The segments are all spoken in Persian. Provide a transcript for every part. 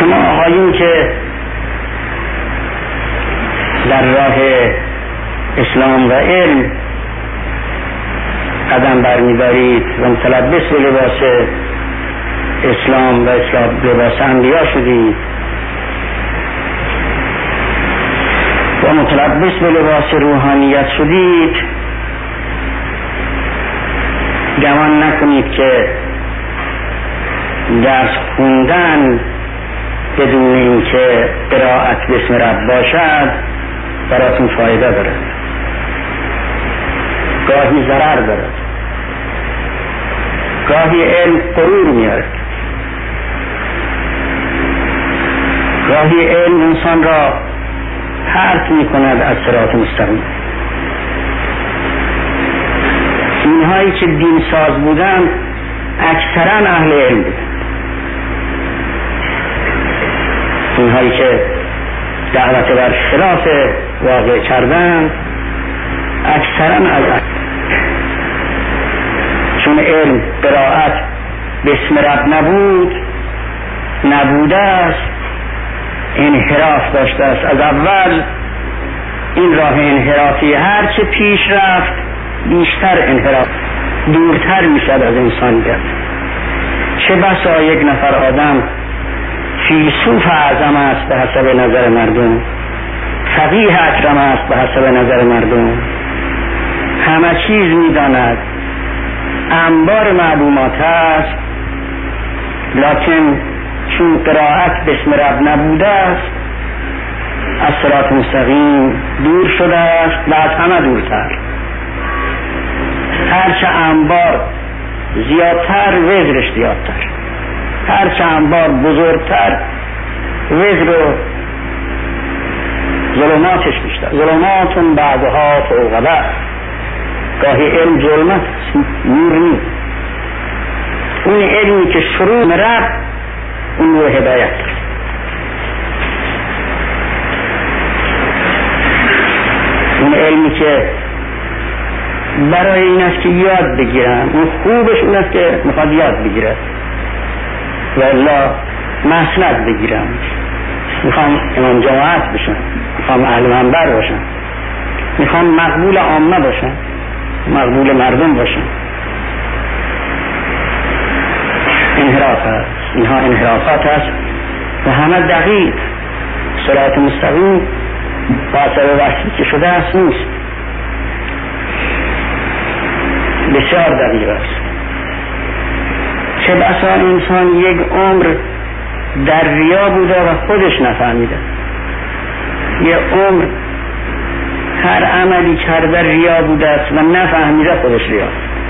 شما آقایون که در راه اسلام و علم قدم برمی‌دارید و متلبس به لباس اسلام و لباس انبیا شدید و متلبس به لباس روحانیت شدید، گمان نکنید که درس خوندن بدون اینکه قرائت بسم رب باشد براتون فایده داره، گاهی ضرر داره، گاهی علم غرور میاره، گاهی علم انسان را پرت میکند از صراط مستقیم. اینهایی که دین ساز بودن اکثرا اهل علم بودن، اینهایی که دعوت بر خلاف واقع کردن اکثرا از چون علم قرائت بسم رب نبوده است، انحراف داشته است. از اول این راه انحرافی هر چه پیش رفت بیشتر انحراف دورتر میشد از انسانیت. چه بسا یک نفر آدم فیلسوف اعظم است به حسب نظر مردم، فقیه اکرم است به حسب نظر مردم، همه چیز میداند، انبار معلومات است، لکن چون قرائت بسم رب نبوده است از صراط مستقیم دور شده است و از همه دورتر. هرچه انبار زیادتر وزرش زیادتر، هرچه انبار بزرگتر وزر و ظلماتش بیشتر. ظلماتون بعدها فوق بعد. گاهی علم ظلمت نور نیست، اون علمی که شروع رب اون رو هدایت داره. اون علمی که برای این است که یاد بگیرن، اون خوبش اون است که میخواد یاد بگیره و الا مسند بگیرن، میخوام امام جماعت بشن، میخوام اهل منبر باشن، میخوام مقبول عامه باشن، مقبول مردم باشن. انحراف هست، اینها انحرافات هست و همه دقیق. صراط مستقیم فاصله وصلی که شده است نیست، بسیار دقیق است. چه بسا انسان یک عمر در ریا بوده و خودش نفهمیده، یک عمر هر عملی کرده ریا بوده است و نفهمیده خودش ریا.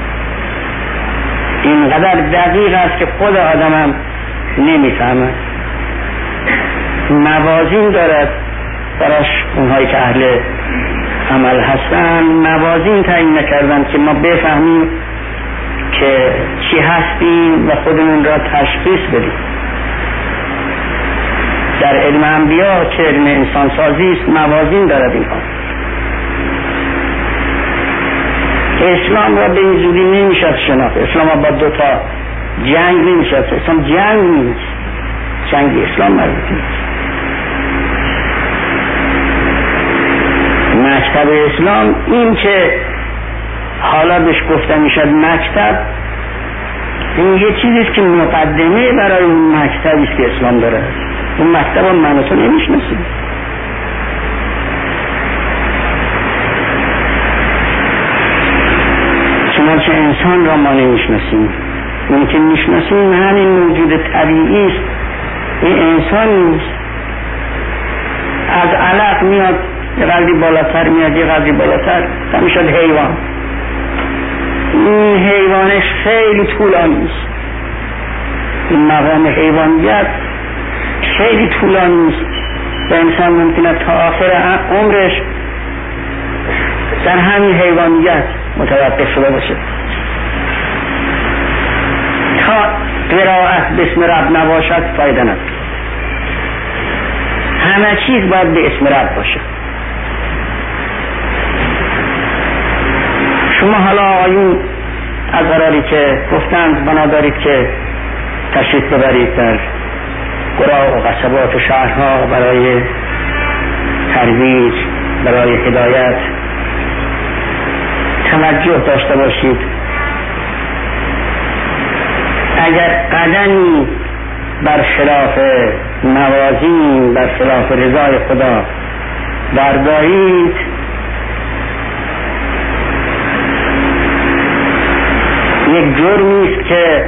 اینقدر دقیق است که خود آدم هم نمیفهمه. موازین دارد براش اونهایی که اهل عمل هستن، موازین تعیین نکردن که ما بفهمیم که چی هستیم و خودمون را تشخیص بدیم. در علم انبیا که علم انسان سازی است موازین دارد اینها. اسلام را به این زودی نمیشد شناخت. اسلام با دو تا جنگ نمیشد. اسلام جنگ نیست، جنگ اسلام مربوط نیست. مکتب اسلام این که حالا بهش گفته میشد مکتب، این یه چیزیست که مقدمه برای اون مکتبیست که اسلام داره. اون مکتب هم من و تو نمیشناسیم. چنانچه انسان را ما نمیشناسیم. اون که میشناسیم همین موجود طبیعی است، این انسان نیست. از علق میاد یه قدری بالاتر میاد، یه قدری بالاتر میشد حیوان. این حیوانش خیلی طولانی است، این مقام حیوانیت خیلی طولانی است و انسان ممکنه تا آخر عمرش در همین حیوانیت متوقف شده باشه. تا قرائت بسم رب نباشد فایده نداره. همه چیز باید به اسم رب باشه. شما حالا آقایون از قراری که گفتند بنا دارید که تشریف ببرید در قرى و قصبات و شهرها برای ترویج، برای هدایت توجه داشته باشید. اگر قدمی بر خلاف موازین، بر خلاف رضای خدا بردارید، یک جرمی است که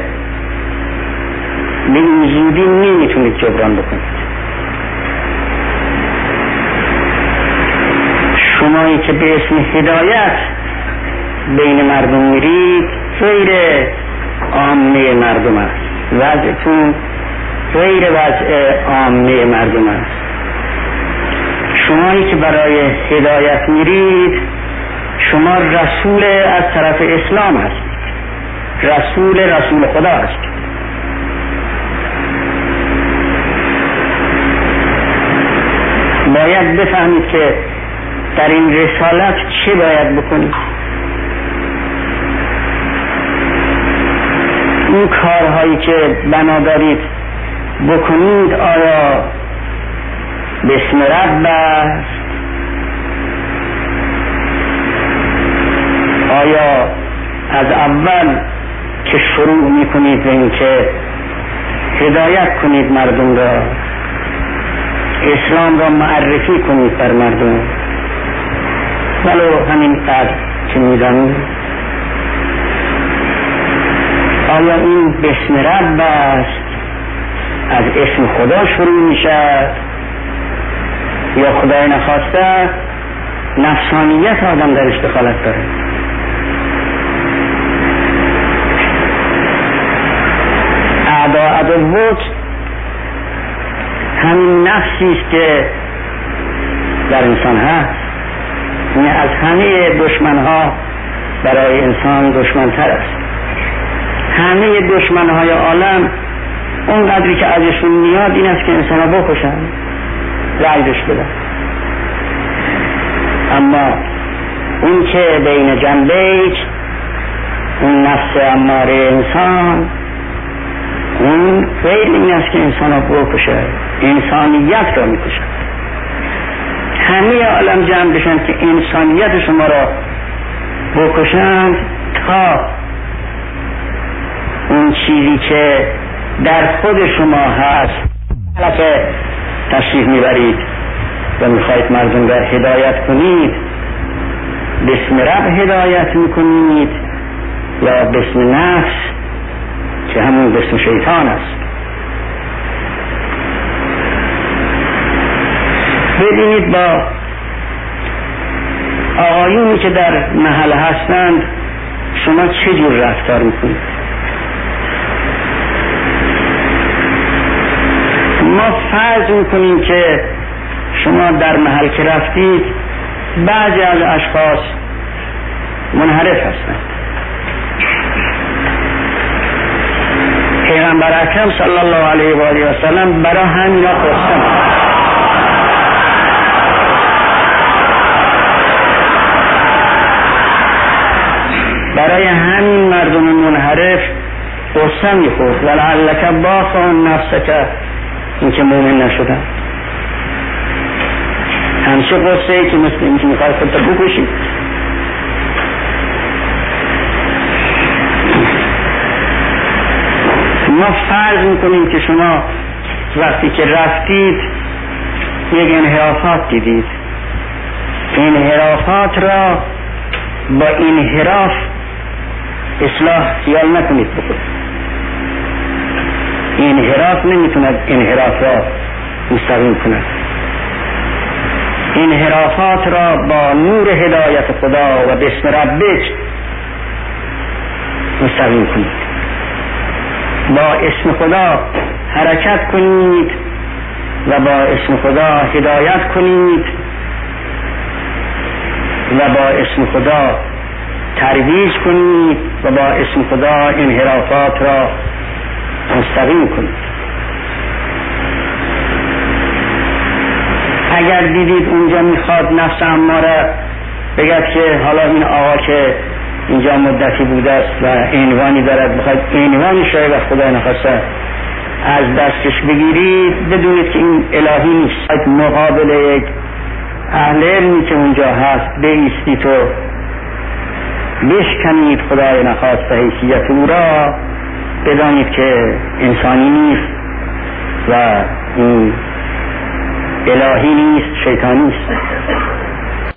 به این زودی نمیتونید جبران بکنید. شمایی که به اسم هدایت بین مردم میرید غیر عامه مردم است، وضعتون غیر وضع عامه مردم است. شمایی که برای هدایت میرید شما رسول از طرف اسلام هستید، رسول خدا هستید. باید بفهمید که در این رسالت چه باید بکنید. این کارهایی که بنا دارید بکنید آیا بسم رب است؟ آیا از اول که شروع میکنید به این که هدایت کنید مردم را، اسلام را معرفی کنید بر مردم، ولو همین قدر که میدانید، آیا این بسم رب است، از اسم خدا شروع میشد، یا خدای نخواسته نفسانیت آدم درش دخالت داره؟ عدوت همین نفسی است که در انسان هست، یعنی از همه دشمنها برای انسان دشمنتر است. همه دشمنهای عالم اون قدری که ازشون میاد این است که انسان ها بکشن، رایدش بدن. اما اون که بین جنبیج، اون نفس اماره انسان، اون غیر این است که انسان ها بکشن، انسانیت را میکشن. همه عالم جمع بشن که انسانیت شما را بکشند تا اون چیزی که در خود شما هست که تشریف میبرید و میخواید مردم را هدایت کنید، بسم رب هدایت میکنید یا بسم نفس که همون بسم شیطان است. ببینید با آقایونی که در محل هستند شما چه جور رفتار میکنید؟ ما فرض میکنیم که شما در محل که رفتید بعضی از اشخاص منحرف هستند. پیغمبر اکرم صلی الله علیه و آله و سلم برای همینا خواستن. برای همین مردم منحرف قصه میخورد ولعلک باخع نفسک، این که مومن نشدن. همچه قصه ای که مثل این که میخواد خودتا بکشید. ما فرض میکنیم که شما وقتی که رفتید یک انحرافات دیدید، انحرافات را با انحراف اصلاح خیال نکنید بکنید. انحراف نمیتوند انحراف را مستقیم کند. انحرافات را با نور هدایت خدا و بسم ربک مستقیم کنید. با اسم خدا حرکت کنید و با اسم خدا هدایت کنید و با اسم خدا ترویج کنید و با اسم خدا انحرافات را مستقیم کنید. اگر دیدید اونجا میخواد نفس اماره بگد که حالا این آقا که اینجا مدتی بوده است و عنوانی دارد، بخواید عنوانی شاید و خدا نخواسته از دستش بگیرید بدونید که این الهی نیست. مقابل یک اهل علمی که اونجا هست بایستید و بشکنید خدای نخواست حیثیت او را، بدانید که انسانی نیست و این الهی نیست، شیطانی است.